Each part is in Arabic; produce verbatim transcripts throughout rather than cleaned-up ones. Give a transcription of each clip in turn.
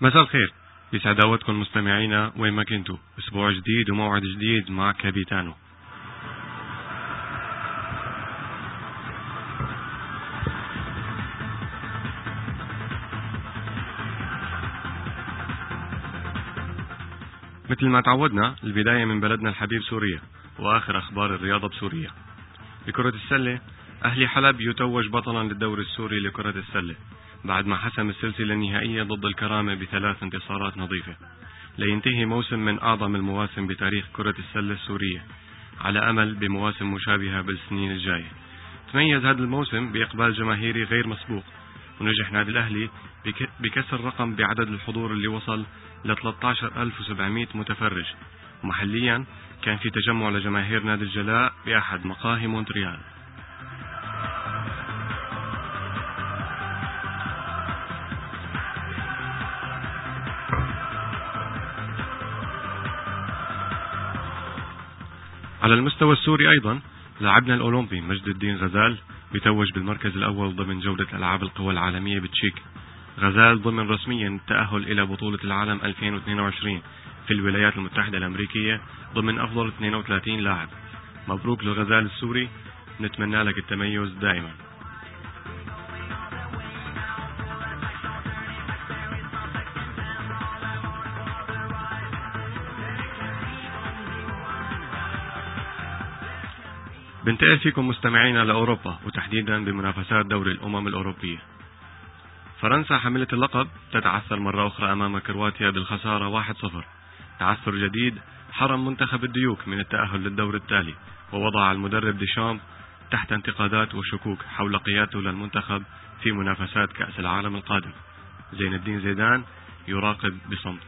مساء الخير، يسعد دعوتكم مستمعينا وين ما كنتوا. اسبوع جديد وموعد جديد مع كابيتانو. مثل ما تعودنا، البداية من بلدنا الحبيب سوريا وآخر أخبار الرياضة بسوريا. بكرة السلة، أهلي حلب يتوج بطلا للدوري السوري لكرة السلة بعد ما حسم السلسلة النهائية ضد الكرامة بثلاث انتصارات نظيفة، لينتهي موسم من أعظم المواسم بتاريخ كرة السلة السورية، على أمل بمواسم مشابهة بالسنين الجاية. تميز هذا الموسم بإقبال جماهيري غير مسبوق، ونجح نادي الأهلي بكسر رقم بعدد الحضور اللي وصل ل ثلاثة عشر ألف وسبعمئة متفرج. ومحليا كان في تجمع لجماهير نادي الجلاء بأحد مقاهي مونتريال. على المستوى السوري أيضا، لاعبنا الأولمبي مجد الدين غزال بيتوج بالمركز الأول ضمن جولة ألعاب القوى العالمية بتشيك. غزال ضمن رسميا التأهل إلى بطولة العالم ألفين واثنين وعشرين في الولايات المتحدة الأمريكية ضمن أفضل اثنين وثلاثين لاعب. مبروك للغزال السوري، نتمنى لك التميز دائما. بنتقل فيكم مستمعينا لأوروبا، وتحديدا بمنافسات دوري الأمم الأوروبية. فرنسا حاملة اللقب تتعثر مرة أخرى أمام كرواتيا بالخسارة واحد صفر. تعثر جديد حرم منتخب الديوك من التأهل للدور التالي، ووضع المدرب ديشامب تحت انتقادات وشكوك حول قيادته للمنتخب في منافسات كأس العالم القادم. زين الدين زيدان يراقب بصمت.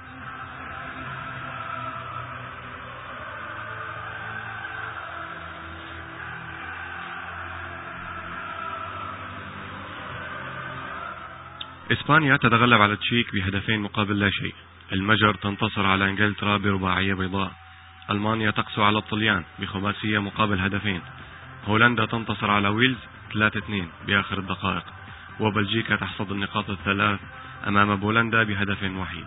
إسبانيا تتغلب على تشيك بهدفين مقابل لا شيء. المجر تنتصر على إنجلترا برباعية بيضاء. ألمانيا تقسو على الطليان بخماسية مقابل هدفين. هولندا تنتصر على ويلز ثلاثة اثنين بآخر الدقائق. وبلجيكا تحصد النقاط الثلاث أمام بولندا بهدف وحيد.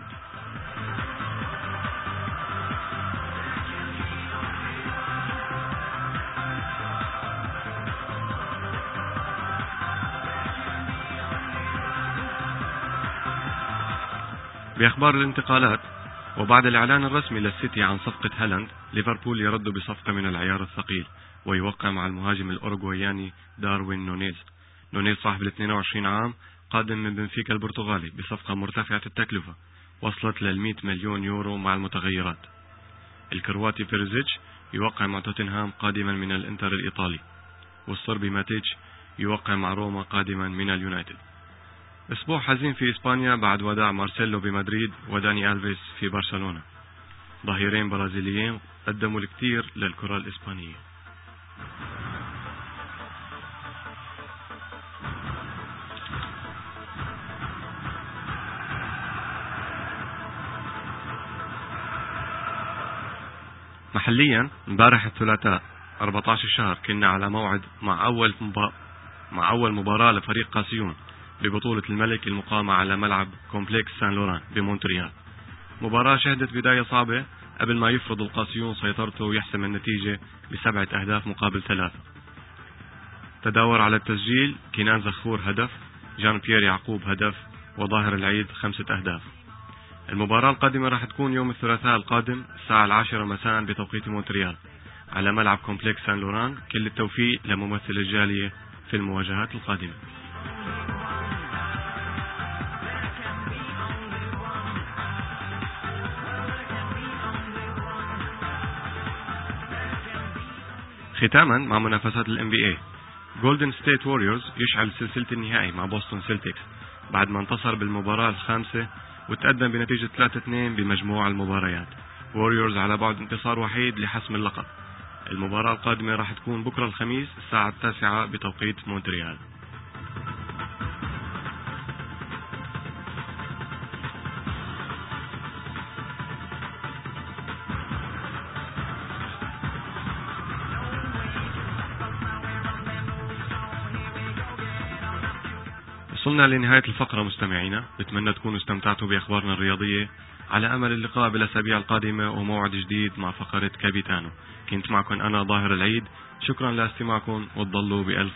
بأخبار الانتقالات، وبعد الإعلان الرسمي للسيتي عن صفقة هالاند، ليفربول يرد بصفقة من العيار الثقيل ويوقع مع المهاجم الأوروغواياني داروين نونيز. نونيز صاحب ال اثنين وعشرين عام قادم من بنفيكا البرتغالي بصفقة مرتفعة التكلفة وصلت لل مئة مليون يورو مع المتغيرات. الكرواتي بيرزيتش يوقع مع توتنهام قادما من الانتر الإيطالي، والصربي ماتيتش يوقع مع روما قادما من اليونايتد. أسبوع حزين في إسبانيا بعد وداع مارسيلو بمدريد وداني ألفيس في برشلونة، ظهيرين برازيليين قدموا الكثير للكرة الإسبانية. محليا، امبارح الثلاثاء أربعة عشر الشهر كنا على موعد مع أول مبا... مع أول مباراة لفريق قاسيون ببطولة الملك المقامة على ملعب كومبلكس سان لوران بمونتريال. مباراة شهدت بداية صعبة قبل ما يفرض القاسيون سيطرته ويحسم النتيجة بسبعة أهداف مقابل ثلاثة. تداور على التسجيل كينان زخفور هدف، جان بيير يعقوب هدف، وظاهر العيد خمسة أهداف. المباراة القادمة راح تكون يوم الثلاثاء القادم الساعة العاشرة مساء بتوقيت مونتريال على ملعب كومبلكس سان لوران. كل التوفيق لممثل الجالية في المواجهات القادمة. ختاما مع منافسات ال إن بي إيه، جولدن ستيت ووريرز يشعل سلسلة النهائي مع بوسطن سيلتيكس بعد ما انتصر بالمباراة الخامسة وتقدم بنتيجة ثلاثة اثنين بمجموع المباريات. ووريرز على بعد انتصار وحيد لحسم اللقب. المباراة القادمة راح تكون بكرة الخميس الساعة التاسعة بتوقيت مونتريال. وصلنا لنهاية الفقرة مستمعينا، بتمنى تكونوا استمتعتوا بأخبارنا الرياضية. على أمل اللقاء بالأسابيع القادمة وموعد جديد مع فقرة كابيتانو. كنت معكم أنا ظاهر العيد، شكرا لاستماعكم وتضلوا بألف